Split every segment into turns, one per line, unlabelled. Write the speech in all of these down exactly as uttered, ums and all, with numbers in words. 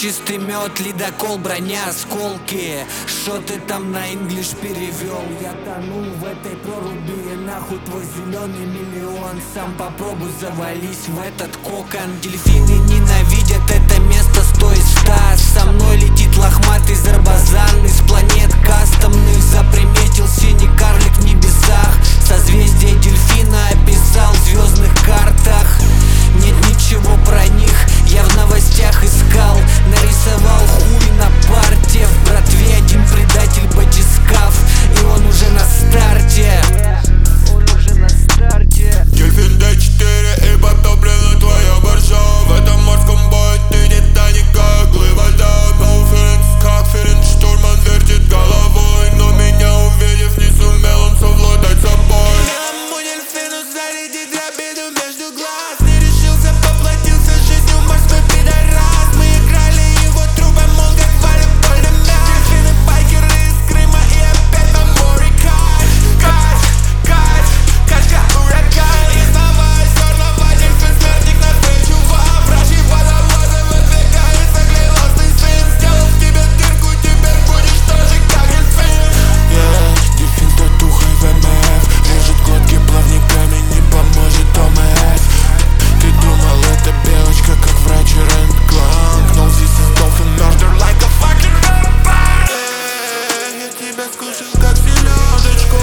чистый мед, ледокол, броня, осколки. Шо ты там на инглиш перевел? Я тону в этой проруби, нахуй твой зеленый миллион. Сам попробуй завались в этот кокон. Дельфины ненавидят это место, сто из ста. Со мной летит лохматый зарбазан из планет кастомных. Заприметил синий карлик в небесах. Созвездие дельфина описал в звездных картах. Нет ничего про них, я в новостях искал. Нарисовал хуй на парте. В братве один предатель батискаф, и он уже на старте. Он уже на старте.
Дельфин дэ четыре и потоплена твоя боржа. В этом морском бою ты не Титаник, как глыба льда. No feelings, как филин, штурман вертит головой. Но меня увидев, не сумел он совладать собой.
Мой дельфину зарядит обиду между глаз. Не решился, поплатился жизнью морской пидорас. Мы играли его трупом, он как волейбольный мяч. Дельфины, байкеры из Крыма и опять на море кайф. Кайф, кайф, кайф как ураган. И снова из черного дельфин смертник на встречу вам. Вражий водолазы выдвигает соглелостный сын. Сделал в тебе дырку, теперь будешь тоже как дельфин.
Yeah, дельфин с татухой в эм эф. Режет глотки плавниками, не поможет о эм эс. Ты думал, это белочка, как врач и рентген. No, this is dolphin murder like a fucking vampire.
Yeah, я тебя скушал как селедочку.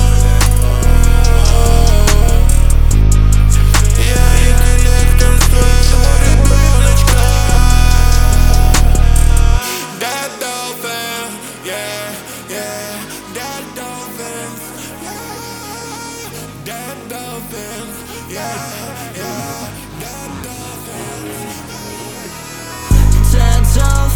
Я интеллектом твоего ребеночка. Dead dolphin, yeah, yeah. Dead dolphins, yeah. Dead dolphins, yeah, yeah. Dead dolphins.
Dead dolphins.